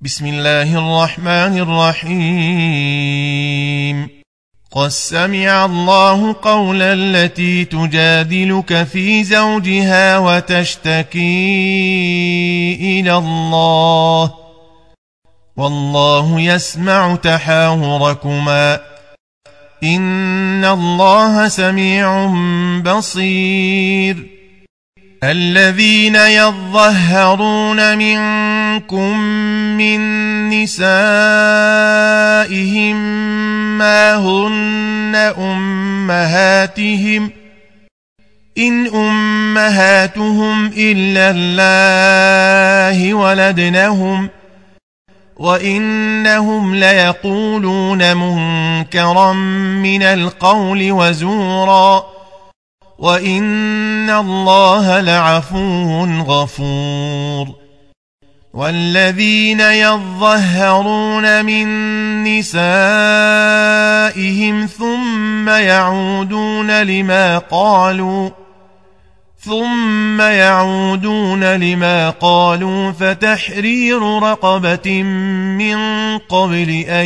بسم الله الرحمن الرحيم. قد سمع الله قول التي تجادلك في زوجها وتشتكي إلى الله والله يسمع تحاوركما إن الله سميع بصير. الذين يظهرون منكم من نسائهم ما هن أمهاتهم إن أمهاتهم إلا الله ولدنهم وإنهم ليقولون منكرا من القول وزورا وإن الله لعفو غفور. والذين يظهرون من نسائهم ثم يعودون لما قالوا فتحرير رقبة من قبل أن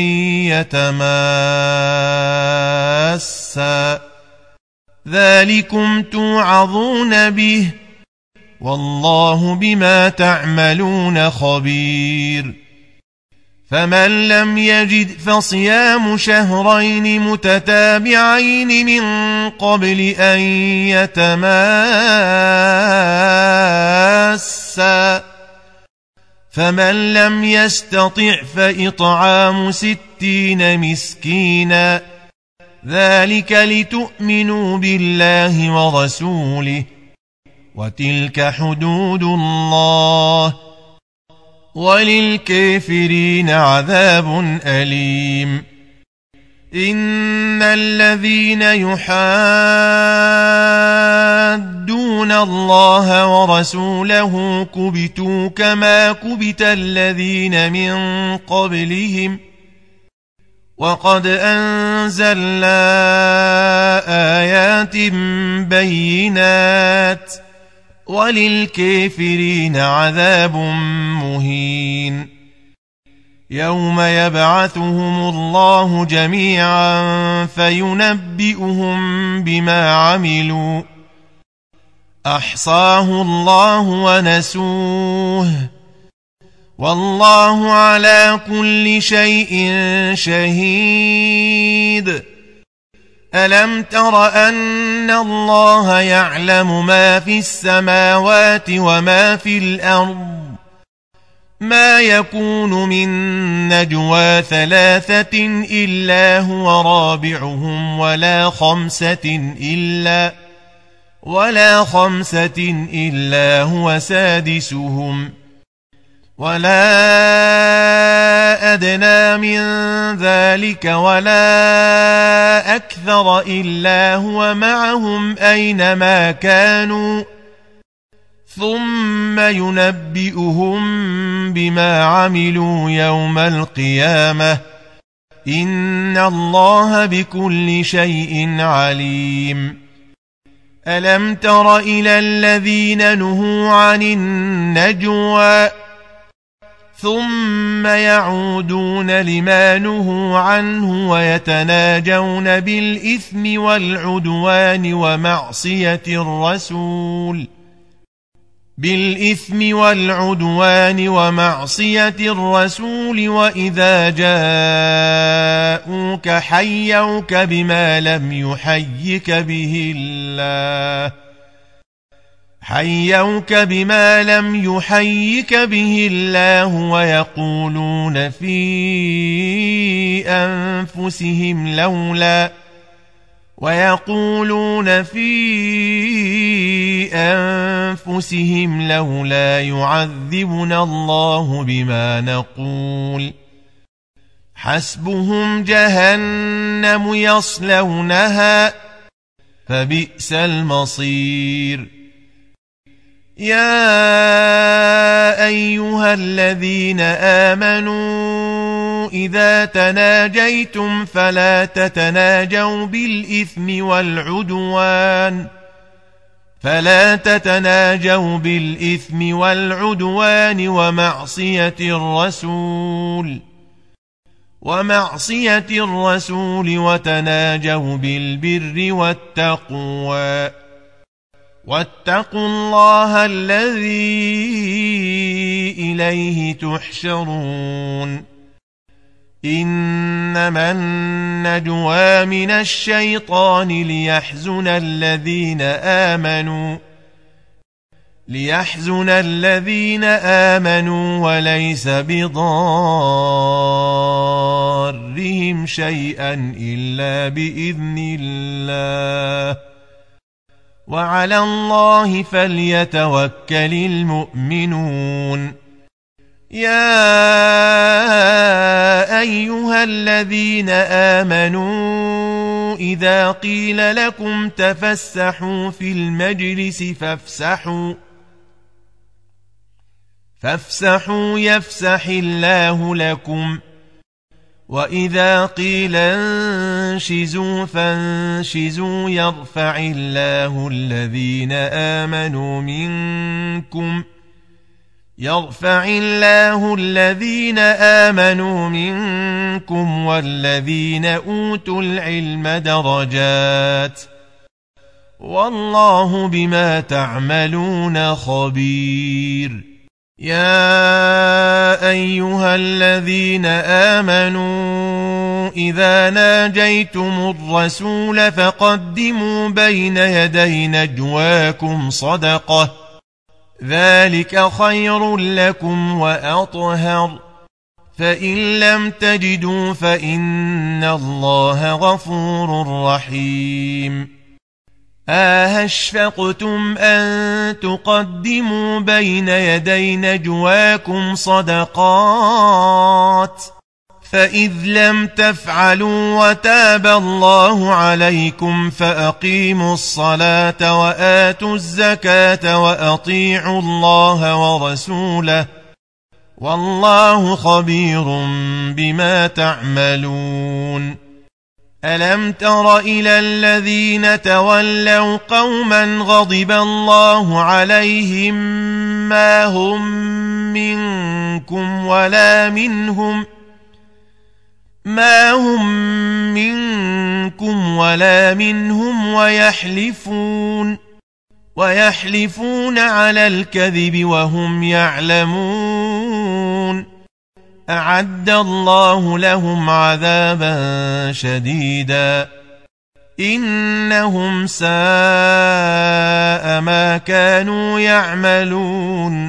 يتماسا ذلكم توعظون به والله بما تعملون خبير. فمن لم يجد فصيام شهرين متتابعين من قبل أن يتماسا فمن لم يستطع فإطعام 60 مسكينا ذلك لتؤمنوا بالله ورسوله وتلك حدود الله وللكافرين عذاب أليم. إن الذين يحادون الله ورسوله كبتوا كما كبت الذين من قبلهم وقد أنزلنا آيات بينات وللكافرين عذاب مهين. يوم يبعثهم الله جميعا فينبئهم بما عملوا أحصاه الله ونسوه والله على كل شيء شهيد. ألم تر أن الله يعلم ما في السماوات وما في الأرض ما يكون من نجوى 3 إلا هو رابعهم ولا خمسة إلا هو سادسهم ولا أدنى من ذلك ولا أكثر إلا هو معهم أينما كانوا ثم ينبئهم بما عملوا يوم القيامة إن الله بكل شيء عليم. ألم تر إلى الذين نهوا عن النجوى ثم يعودون لما نهوا عنه ويتناجون بالإثم والعدوان ومعصية الرسول وإذا جاءوك حيوك بما لم يحيك به الله ويقولون في أنفسهم لولا يعذبنا الله بما نقول حسبهم جهنم يصلونها فبئس المصير. يا أيها الذين آمنوا إذا تناجيتم فلا تتناجوا بالإثم والعدوان فلا تتناجوا بالإثم والعدوان ومعصية الرسول وتناجوا بالبر والتقوى واتقوا الله الذي إليه تحشرون إنما النجوى من الشيطان ليحزن الذين آمنوا وليس بضارهم شيئا إلا بإذن الله وعلى الله فليتوكل المؤمنون يا أيها الذين آمنوا إذا قيل لكم تفسحوا في المجلس فافسحوا يفسح الله لكم وإذا قيل انشزوا فانشزوا يرفع الله الذين آمنوا منكم والذين أوتوا العلم درجات والله بما تعملون خبير يا أيها الذين آمنوا إذا ناجيتم الرسول فقدموا بين يدي نجواكم صدقة ذلك خير لكم وأطهر فإن لم تجدوا فإن الله غفور رحيم أشفقتم أن تقدموا بين يدي نجواكم صدقات فإذ لم تفعلوا وتاب الله عليكم فأقيموا الصلاة وآتوا الزكاة وأطيعوا الله ورسوله والله خبير بما تعملون ألم تر إلى الذين تولوا قوما غضب الله عليهم ما هم منكم ولا منهم ويحلفون على الكذب وهم يعلمون أعد الله لهم عذابا شديدا إنهم ساء ما كانوا يعملون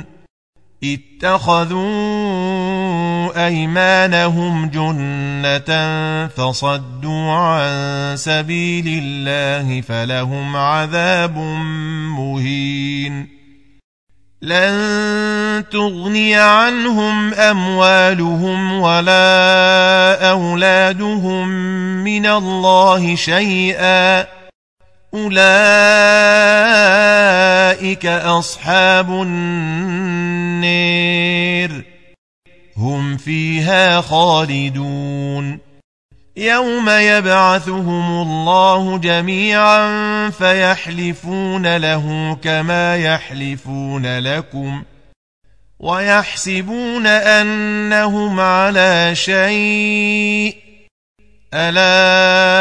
اتخذوا أيمانهم جنة فصدوا عن سبيل الله فلهم عذاب مهين لن تغني عنهم أموالهم ولا أولادهم من الله شيئا أولئك أصحاب النار هم فيها خالدون يوم يبعثهم الله جميعا فيحلفون له كما يحلفون لكم ويحسبون أنهم على شيء ألا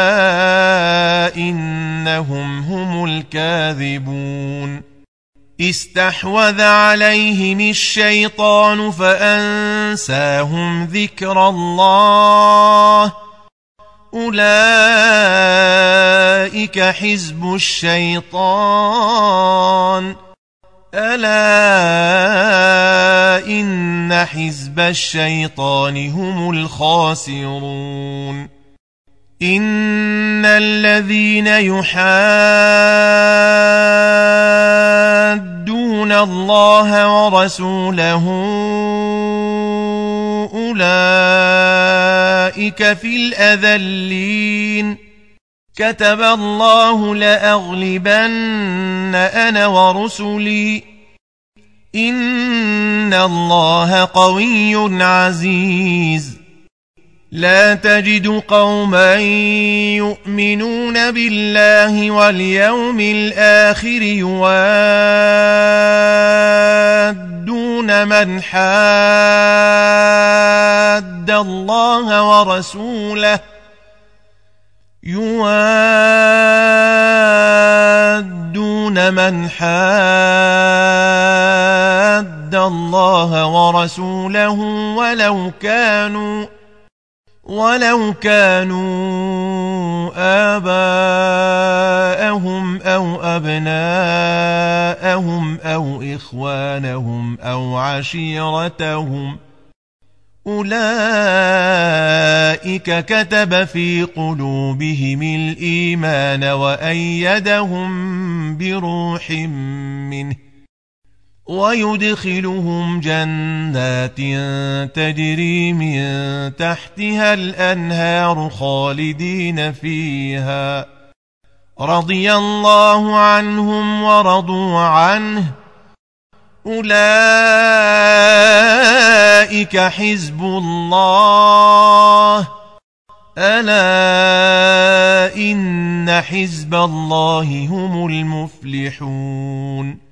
إنهم هم الكاذبون استحوذ عليهم الشيطان فأنساهم ذكر الله أولئك حزب الشيطان ألا إن حزب الشيطان هم الخاسرون إن الذين يحادون الله ورسوله أولئك في الأذلين كتب الله لأغلبن أنا ورسلي إن الله قوي عزيز لا تجد قوما يؤمنون بالله واليوم الآخر يوادون من حاد الله ورسوله ولو كانوا آباءهم أو أبناءهم أو إخوانهم أو عشيرتهم أولئك كتب في قلوبهم الإيمان وأيدهم بروح منه ويدخلهم جنات تجري من تحتها الأنهار خالدين فيها رضي الله عنهم ورضوا عنه أولئك حزب الله ألا إن حزب الله هم المفلحون